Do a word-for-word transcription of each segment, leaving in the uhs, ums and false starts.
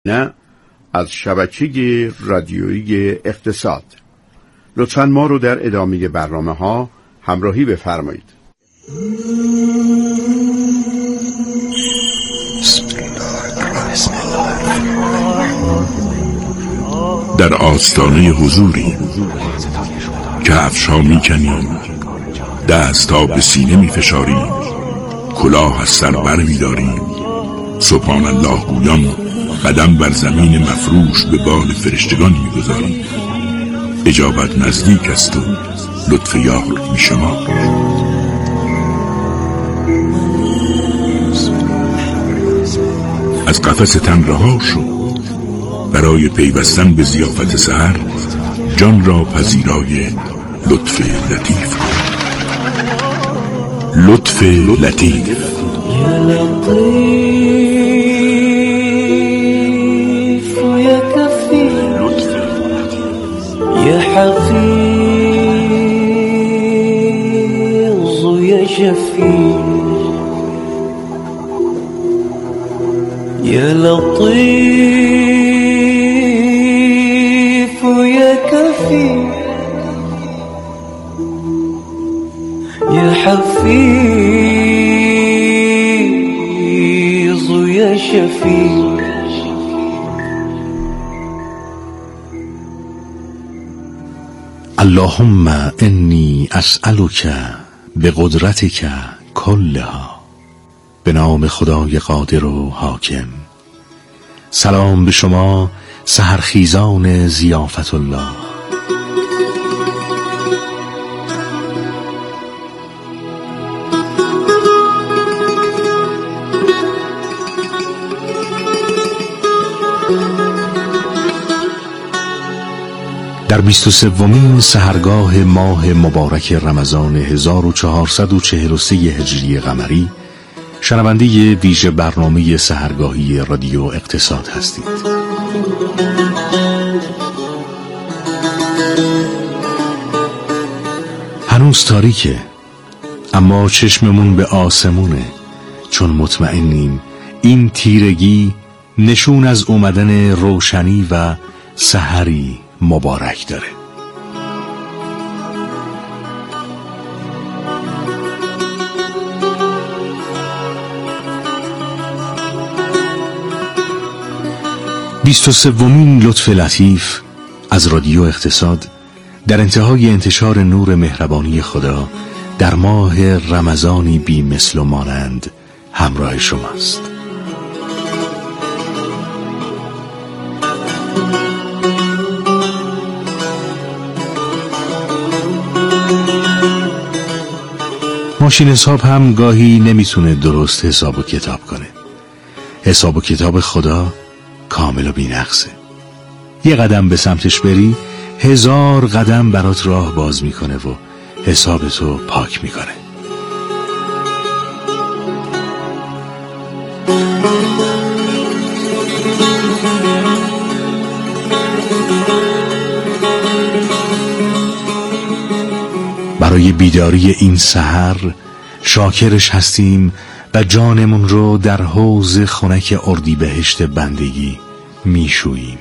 نه از شبکه رادیویی اقتصاد. لطفاً ما رو در ادامه برنامه ها همراهی بفرمایید. در آستانه حضوری کفش‌ها می‌کنیم، دست‌ها به سینه می‌فشاریم، کلاه از سر برمی‌داریم، سبحان الله گویان قدم بر زمین مفروش به بال فرشتگان می‌گذاریم. اجابت نزدیک است و لطف یار می‌شماریم. از قفس تن رها شو، برای پیوستن به ضیافت سحر جان را پذیرای لطف لطیف. لطف لطیف. یا لطیف یا کفیل یا حفیظ یا شفیع یا لطیف یا کفیل یا حفیظ یا شفیع. اللهم انی اسألک بقدرتک کلها. به نام خدای قادر و حاکم. سلام به شما سحرخیزان ضیافت الله. در بیست و سومین سحرگاه ماه مبارک رمضان هزار و چهارصد و چهل و سه هجری قمری شنونده ویژه برنامه سحرگاهی رادیو اقتصاد هستید. هنوز تاریکه، اما چشممون به آسمونه، چون مطمئنیم این تیرگی نشون از اومدن روشنی و سحری مبارک داره. بیست و سومین لطف لطیف از رادیو اقتصاد در انتهای انتشار نور مهربانی خدا در ماه رمضانی بی مثل و مانند همراه شماست. ماشین حساب هم گاهی نمیتونه درست حساب و کتاب کنه. حساب و کتاب خدا کامل و بی‌نقصه. یه قدم به سمتش بری هزار قدم برات راه باز میکنه و حسابتو پاک میکنه. برای بیداری این سحر شاکرش هستیم و جانمون رو در حوض خنک اردیبهشت بندگی میشوییم.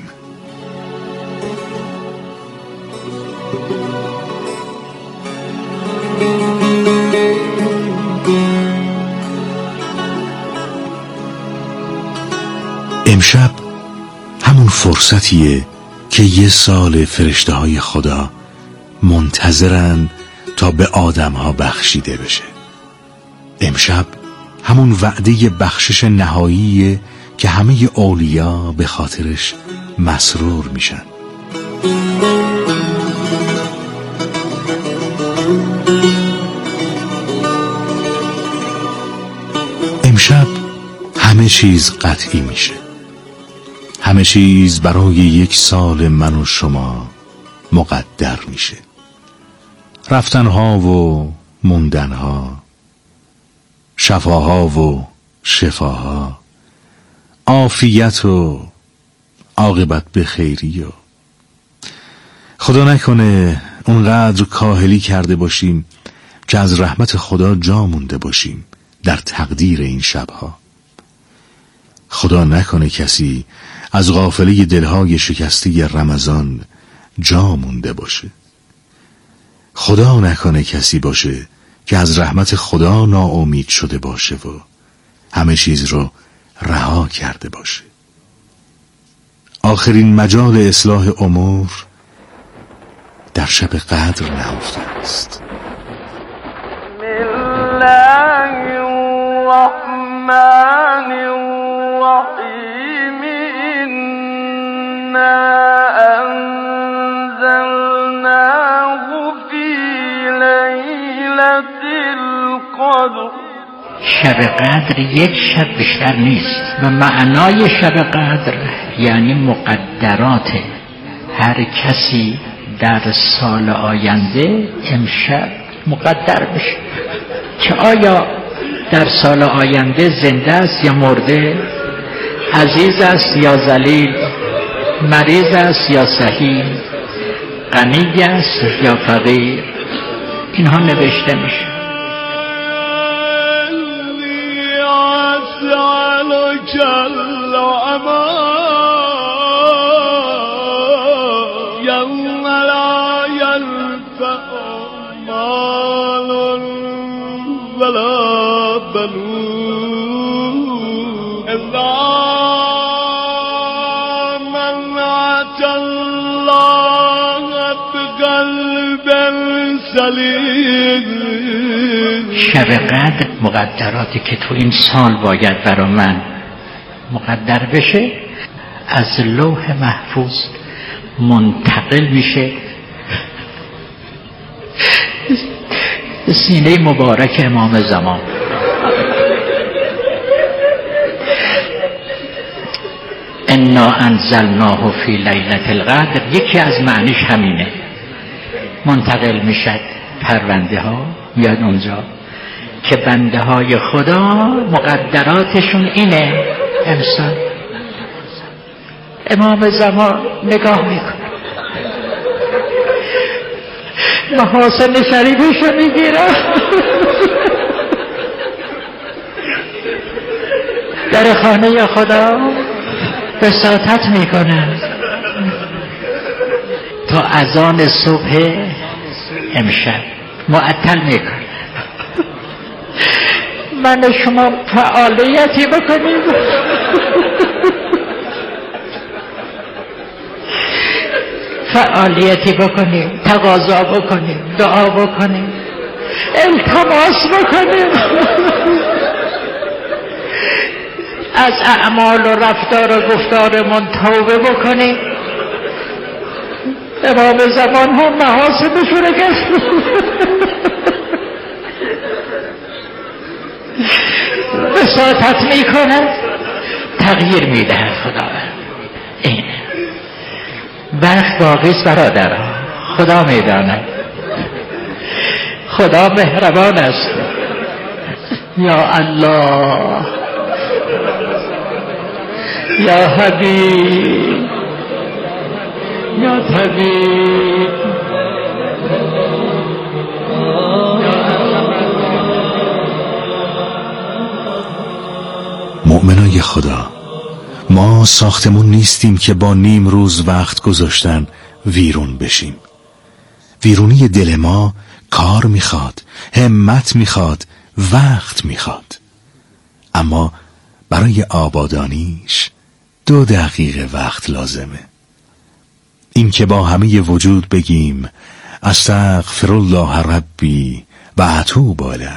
امشب همون فرصتیه که یه سال فرشته های خدا منتظرن تا به آدم ها بخشیده بشه. امشب همون وعده بخشش نهاییه که همه اولیا به خاطرش مسرور میشن. امشب همه چیز قطعی میشه. همه چیز برای یک سال من و شما مقدر میشه. رفتنها و موندنها، شفاها و شفاها، عافیت و عاقبت به خیری. و خدا نکنه اونقدر کاهلی کرده باشیم که از رحمت خدا جا مونده باشیم در تقدیر این شبها. خدا نکنه کسی از غافله دلهای شکسته رمضان جا مونده باشه. خدا نکنه کسی باشه که از رحمت خدا ناامید شده باشه و همه چیز رو رها کرده باشه. آخرین مجال اصلاح امور در شب قدر نهفته است. بسم الله الرحمن الرحیم انا انزلناه فی لیلة القدر. شب قدر یک شب بیشتر نیست و معنای شب قدر یعنی مقدرات هر کسی در سال آینده امشب مقدر بشه که آیا در سال آینده زنده است یا مرده، عزیز است یا ذلیل، مریض است یا صحیح، غنی است یا فقیر. اینها نوشته میشه. شب قدر مقدراتی که تو این سال باید برا من مقدر بشه از لوح محفوظ منتقل میشه سینه مبارک امام زمان. انا انزلناه فی لیلة القدر یکی از معنیش همینه، منتقل میشد پرونده ها میاد اونجا که بنده های خدا مقدراتشون اینه. امسال امام زمان نگاه میکنه محاسن شریفشو میگیره در خانه خدا بساطت میکنه تا اذان صبح امشب معطل میکنه. من شما فعالیتی بکنیم فعالیتی بکنیم، تقاضا بکنیم، دعا بکنیم، التماس بکنیم، از اعمال و رفتار و گفتارمون توبه بکنیم. امام زمان هم محاسبشونه کشت بساطت میکنه، تغییر میده خدا. این برخ باقیست برادرها، خدا میداند، خدا مهربان است. یا الله، یا حبیب، یا طبیب، مؤمنای خدا، ما ساختمون نیستیم که با نیم روز وقت گذاشتن ویرون بشیم. ویرونی دل ما کار میخواد، همت میخواد، وقت میخواد. اما برای آبادانیش دو دقیقه وقت لازمه. این که با همه وجود بگیم استغفر الله ربی و اتوب الیه.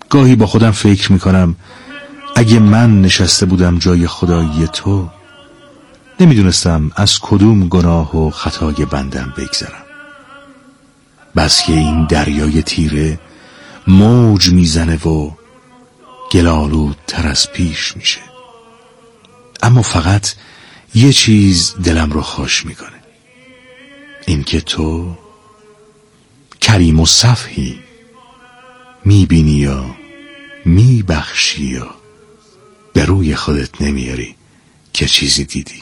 گاهی با خودم فکر میکنم اگه من نشسته بودم جای خدایی تو، نمیدونستم از کدوم گناه و خطای بندم بگذرم. بس که این دریای تیره موج میزنه و گلالود تر از پیش میشه. اما فقط یه چیز دلم رو خوش میکنه، این که تو کریم و صفحی میبینی یا میبخشی یا به روی خودت نمیاری که چیزی دیدی.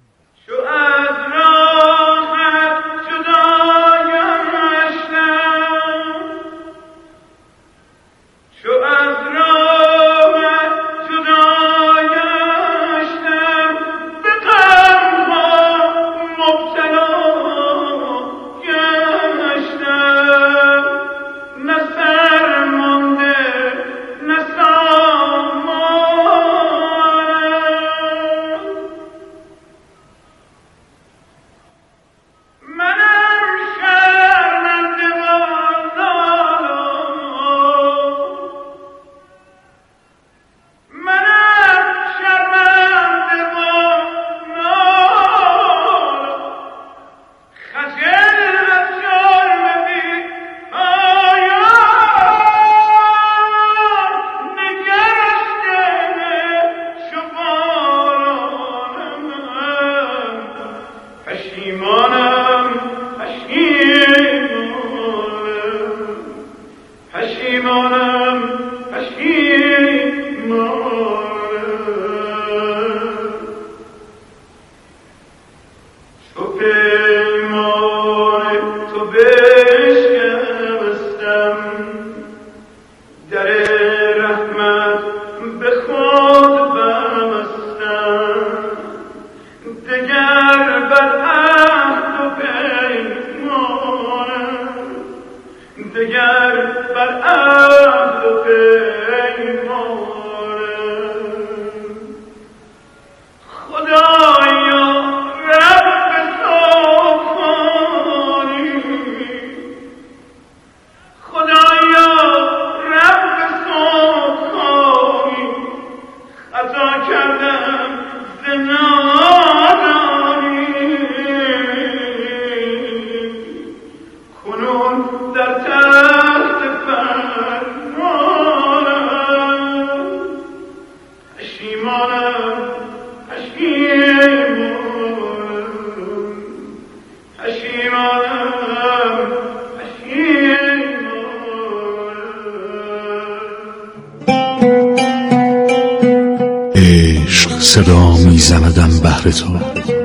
صدا میزندم بهر تو،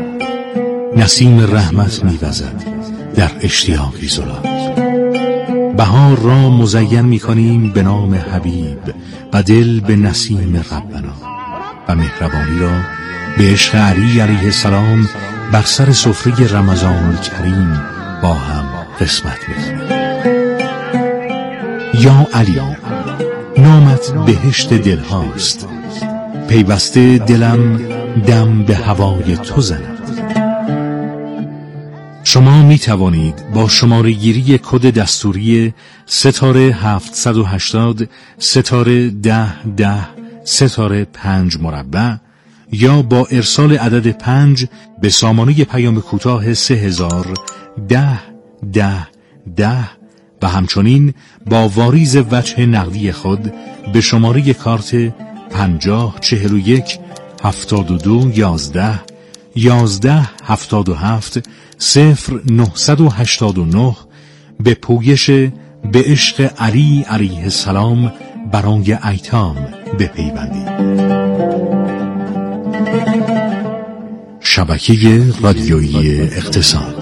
نسیم رحمت میوزد در اشتیاقی زلال. بهار را مزین میکنیم به نام حبیب و دل به نسیم ربنا، و مهربانی را به عشق علی علیه السلام بر سر سفره رمضان کریم با هم قسمت میکنیم. یا علی، نامت بهشت دل هاست، پیوسته دلم دم به هوای تو زند. شما می توانید با شماره گیری کد دستوری ستاره هفتصد و هشتاد ستاره ده ده ستاره پنج مربع یا با ارسال عدد پنج به سامانه پیام کوتاه سه هزار ده ده ده و همچنین با واریز وجه نقدی خود به شماره کارت پنجاه چهل و یک هفتاد و دو یازده یازده هفتاد و هفت صفر نهصد و هشتاد و نه به پویش به عشق علی علیه السلام برای ایتام بپیوندید. شبکه رادیویی اقتصاد.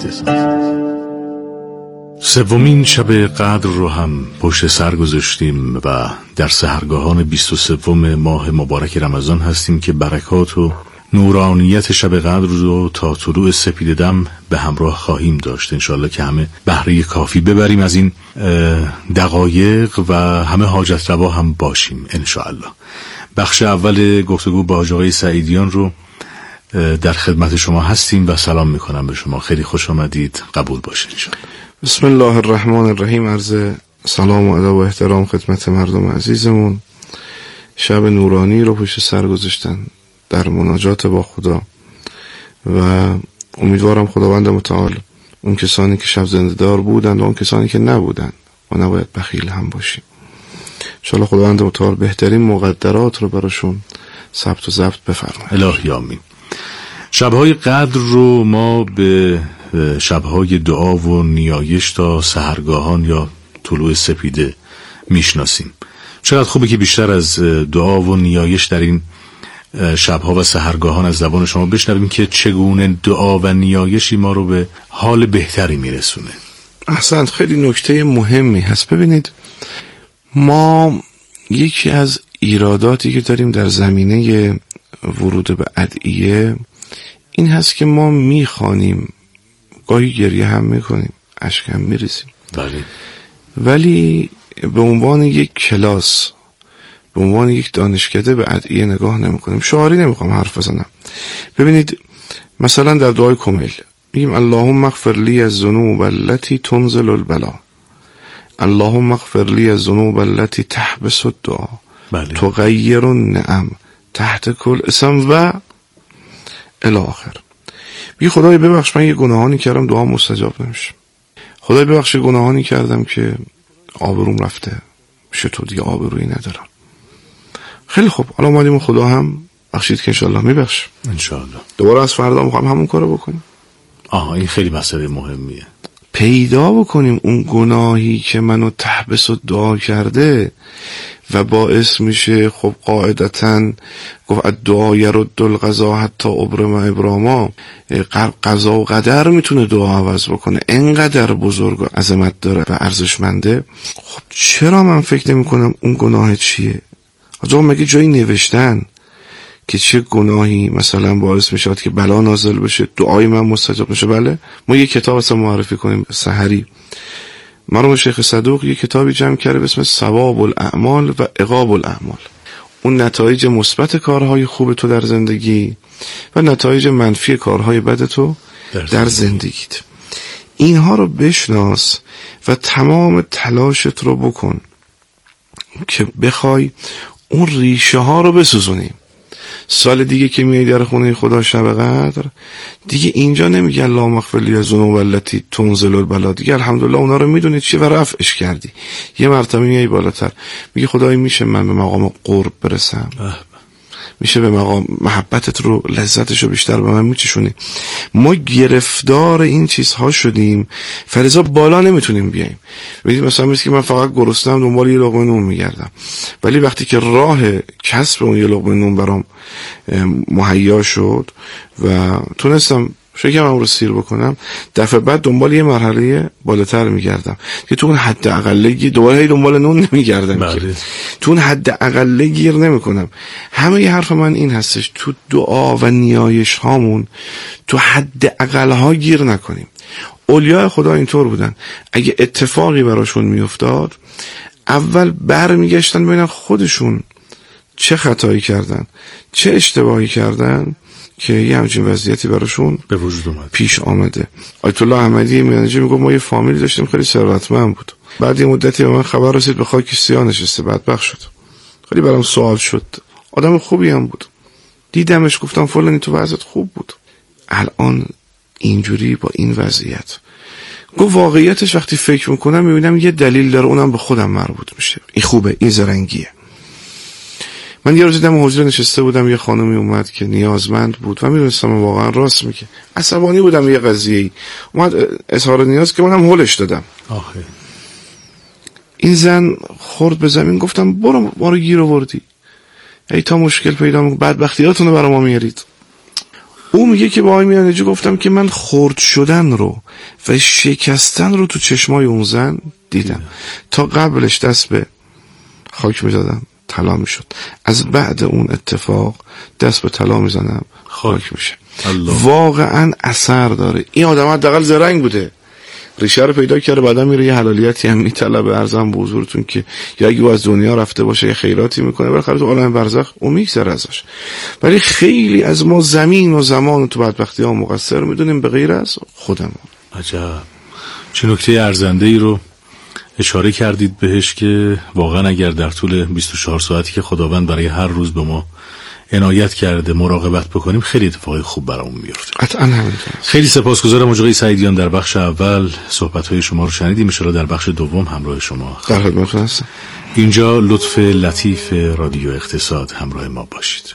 سومین شب قدر رو هم پشت سر گذاشتیم و در سحرگاهان بیست و سوم ماه مبارک رمضان هستیم که برکات و نورانیت شب قدر رو تا طلوع سپید دم به همراه خواهیم داشت. انشالله که همه بهره کافی ببریم از این دقایق و همه حاجت روا هم باشیم انشالله. بخش اول گفتگو با آقای سعیدیان رو در خدمت شما هستیم و سلام میکنم به شما. خیلی خوش آمدید، قبول باشید انشالله. بسم الله الرحمن الرحیم. عرض سلام و ادب و احترام خدمت مردم عزیزمون. شب نورانی رو پشت سر گذاشتن در مناجات با خدا و امیدوارم خداوند متعال اون کسانی که شب زنده دار بودند و اون کسانی که نبودند و نباید بخیل هم باشیم، انشاءالله خداوند متعال بهترین مقدرات رو براشون ثبت و ضبط بفرماید. الهی آمین. شبهای قدر رو ما به شبهای دعا و نیایش تا سحرگاهان یا طلوع سپیده میشناسیم. چقدر خوبه که بیشتر از دعا و نیایش در این شبها و سحرگاهان از زبان شما بشنویم که چگونه دعا و نیایشی ما رو به حال بهتری میرسونه. احسنت، خیلی نکته مهمی هست. ببینید، ما یکی از ایراداتی که داریم در زمینه ورود به ادعیه این هست که ما میخوانیم، گاهی گریه هم میکنیم، اشک هم میریزیم، بله، ولی به عنوان یک کلاس، به عنوان یک دانشکده به ادعیه نگاه نمی کنیم. شعاری نمیخوام حرف بزنم. ببینید مثلا در دعای کمیل میگیم اللهم اغفر لی الذنوب التي تنزل البلا، اللهم اغفر لی الذنوب التي تحبس الدعا، بله، تغیر النعم تحت کل اسم و الی آخر. بی خدای ببخش من یه گناهانی کردم دعا مستجاب نمیشه. خدای ببخش گناهانی کردم که آبروم رفته، میشه تو دیگه آبرویی ندارم. خیلی خوب، الان اومدیم خدا هم بخشید که انشالله میبخش. انشالله. دوباره از فردا میخوام همون کارو بکنیم. آها، این خیلی مسئله مهمیه. پیدا بکنیم اون گناهی که منو تحبس و دعا کرده و باعث میشه، خب قاعدتاً گفت الدعا یرد القضا حتی ابرم ابراما، قضا و قدر میتونه دعا عوض بکنه، انقدر بزرگ و عظمت داره و ارزشمنده. خب چرا من فکر نمی کنم اون گناه چیه؟ آجا مگه جایی نوشتن که چه گناهی مثلا باعث میشه که بلا نازل بشه، دعای من مستجاب بشه؟ بله، ما یه کتاب اصلا معرفی کنیم سحری. مرحوم شیخ صدوق یه کتابی جمع کرده به اسم ثواب الاعمال و عقاب الاعمال، اون نتایج مثبت کارهای خوب تو در زندگی و نتایج منفی کارهای بد تو در, در زندگیت. اینها رو بشناس و تمام تلاشت رو بکن که بخوای اون ریشه ها رو بسوزونی. سال دیگه که میای در خونه خدا شب قدر، دیگه اینجا نمیگه اللهم اغفر لی الذنوب التي تنزل البلا، دیگه الحمدلله اونا رو میدونی چی و رفعش کردی. یه مرتبه میای بالاتر، میگه خدای میشه من به مقام قرب برسم، میشه به مقام محبتت رو، لذتش رو بیشتر به من میچشونی. ما گرفتار این چیزها شدیم، فلذا بالا نمیتونیم بیاییم. ببینید مثلا مثل که من فقط گرسنه‌ام دنبال یه لقمه نون میگردم، ولی وقتی که راه کسب اون یه لقمه نون برام مهیا شد و تونستم شکمم رو سیر بکنم، دفعه بعد دنبال یه مرحله بالاتر میگردم که تو اون حد اقله دوباره دنبال نون نمیگردم، که تو اون حد اقله گیر نمیکنم. همه ی حرف من این هستش، تو دعا و نیایش هامون تو حد اقل ها گیر نکنیم. اولیاء خدا اینطور بودن، اگه اتفاقی براشون میافتاد اول بر میگشتن ببینن خودشون چه خطایی کردن، چه اشتباهی کردن که یه همچین وضعیتی براشون به وجود اومد، پیش آمده. آیت الله احمدی میانجی میگه ما یه فامیلی داشتیم خیلی ثروتمند بود، بعد یه مدتی به من خبر رسید به خاک سیاه نشسته، بدبخت شد. خیلی برام سوال شد، آدم خوبی هم بود، دیدمش گفتم فلانی تو وضعیت خوب بود، الان اینجوری با این وضعیت. گفت واقعیتش وقتی فکر میکنم میبینم یه دلیل داره، اونم به خودم مربوط میشه. این خوبه، این زرنگیه. من یه روز دیدم حضور نشسته بودم، یه خانمی اومد که نیازمند بود و میدونستم واقعا راست میگه. عصبانی بودم یه قضیه‌ای، اومد اظهار نیاز که منم هولش دادم. آخه این زن خورد به زمین، گفتم برو ما رو گیر آوردی، ای تا مشکل پیدا میکنید بدبختیاتونو برام ما میارید. او میگه که با آقای میانجی گفتم که من خرد شدن رو و شکستن رو تو چشمای اون زن دیدم. تا قبلش دست به خاک میزدم طلا میشد، از بعد اون اتفاق دست به طلا میزنم خاک میشه. واقعا اثر داره. این آدم حداقل زرنگ بوده، ریشه رو پیدا کرده، بعدا میره یه حلالیتی هم میطلبه. عرضم به حضورتون که یا اگه او از دنیا رفته باشه یه خیراتی میکنه، بالاخره تو عالم برزخ اون میگذره ازش. ولی خیلی از ما زمین و زمان و تو بدبختی ها مقصر میدونیم به غیر از خودمون. عجب، چه نکته ارزنده ای رو اشاره کردید بهش که واقعا اگر در طول بیست و چهار ساعتی که خداوند برای هر روز به ما عنایت کرده مراقبت بکنیم خیلی اتفاقی خوب برامون میفته. قطعاً همینطور. خیلی سپاسگزارم آقای سعیدیان، در بخش اول صحبت‌های شما رو شنیدیم، ان شاءالله در بخش دوم همراه شما در خدمتتون هستم. اینجا لطف لطیف رادیو اقتصاد، همراه ما باشید.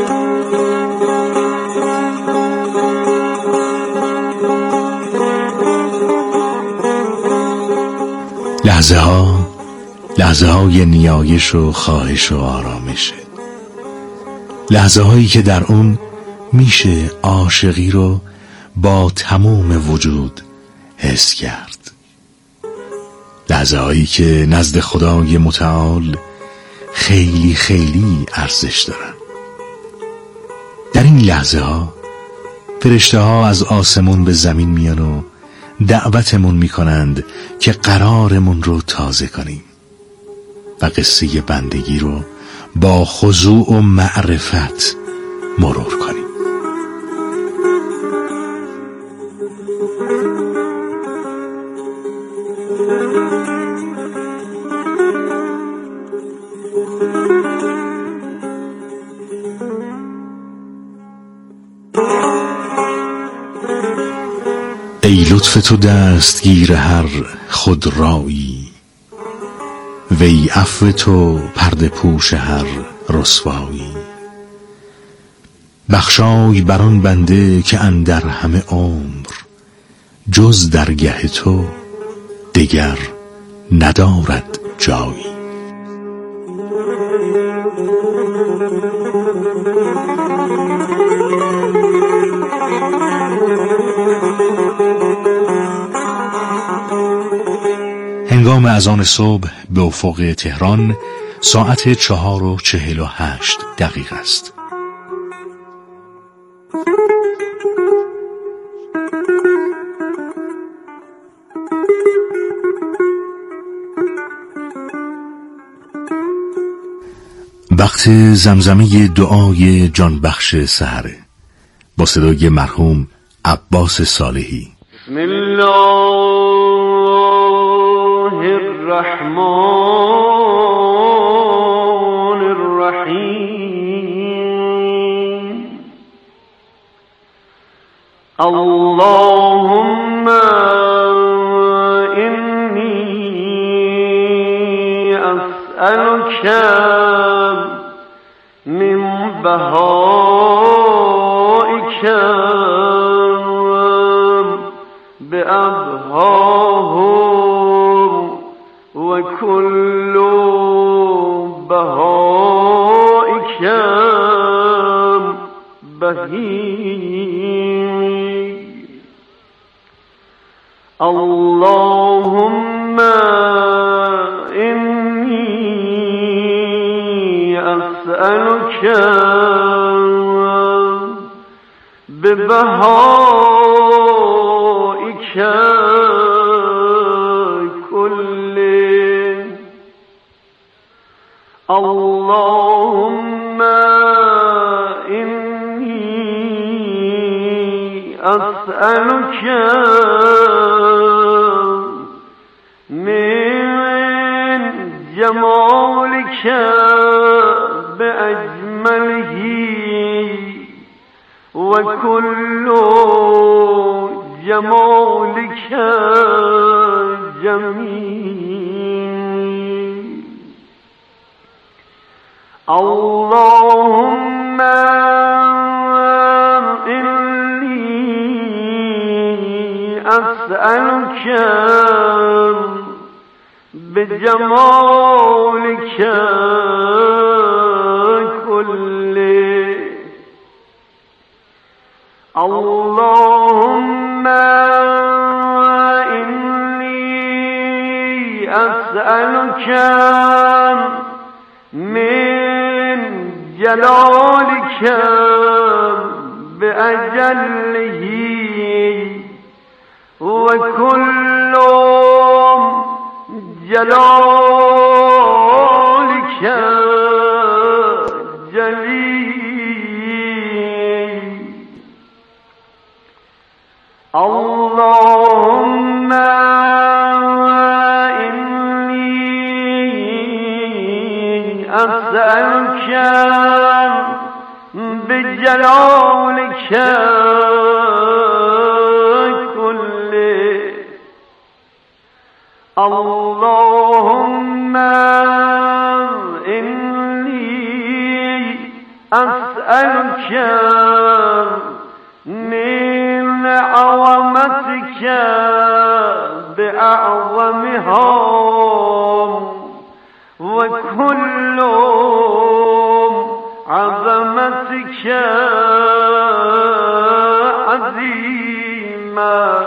لحظه ها لحظه های نیایش و خواهش و آرامشه، لحظه هایی که در اون میشه عاشقی رو با تمام وجود حس کرد، لحظه هایی که نزد خدای متعال خیلی خیلی ارزش دارن. در این لحظه ها فرشته ها از آسمون به زمین میان و دعوتمون میکنند که قرارمون رو تازه کنیم و قصه بندگی رو با خضوع و معرفت مرور کنیم. ای لطف تو دستگیر هر خودرایی، وی عفو تو پرده پوش هر رسوایی. بخشای بر آن بنده که اندر همه عمر، جز درگه تو دگر ندارد جایی. هنگام اذان صبح به افق تهران ساعت چهار و چهل و هشت دقیقه است. وقت زمزمه دعای جان بخش سحره با صدای مرحوم عباس صالحی. بسم الله الرحمن الرحیم. اللهم انی اسألک من بهائک بأبهاهم وكل بهائك بهيم. اللهم إني أسألك ببهائك كله. اللهم إني أسألك من جمالك بأجمله وكل جمالك جميل. اللهم إني أسألك بجمالك كله. اللهم إني أسألك من جلالك بأجله وكل جلالك جليل. اللهم إني بجلالك كله اللهم إني أسألك من عظمتك بأعظمها وكل عظمتك عظيمة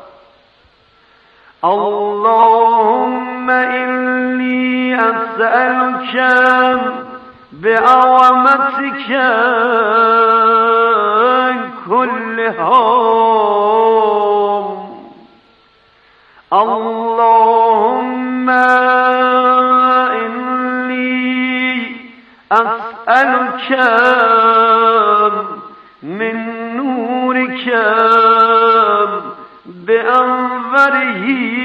اللهم إني أسألك بعظمتك كلها اللهم إني أسألك من نورك بأنظره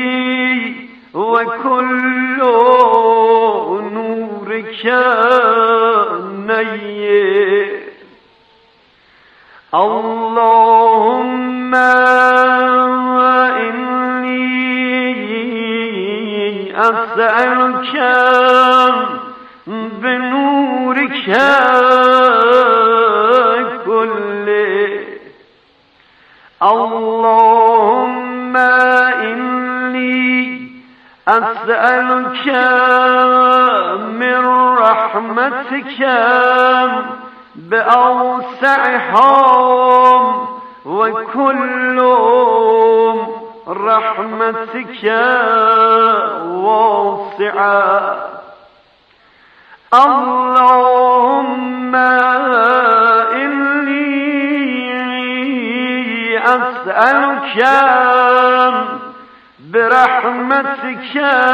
وكل نورك نير اللهم إني أسألك بنورك كله اللهم إني أسألك من رحمتك بأوسعها وكل رحمتك واسعة اللهم إني أسألك برحمتك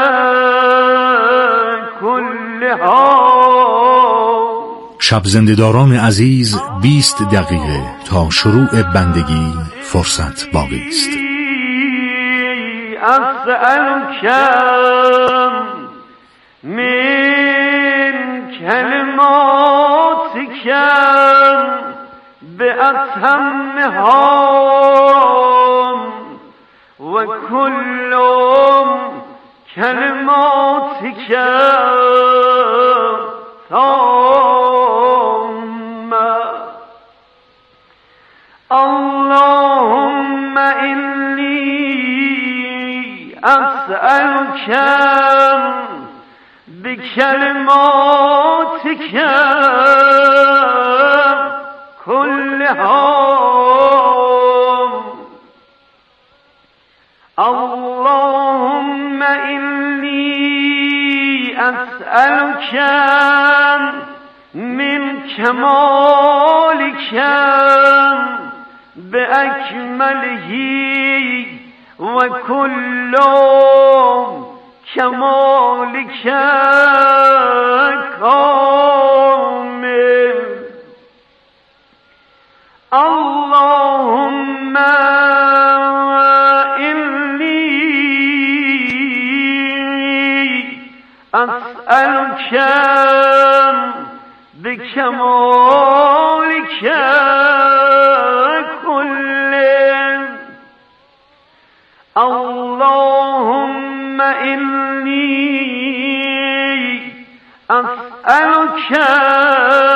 كلها. شب زنده‌داران عزیز بیست دقیقه تا شروع بندگی فرصت باقی است. أسألك من كلماتك بأتمها وكل كلماتك تامة اللهم إني أسألك بكلماتك كلها اللهم إني أسألك من كمالك بأكمله وكل كمالك كامل اللهم إني أسألك بكمالك كله اللهم إني أسألك